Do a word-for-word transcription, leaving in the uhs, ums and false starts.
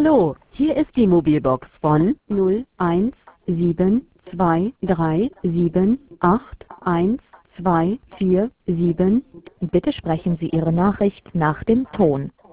Hallo, hier ist die Mobilbox von null eins sieben zwei drei sieben acht eins zwei vier sieben. Bitte sprechen Sie Ihre Nachricht nach dem Ton.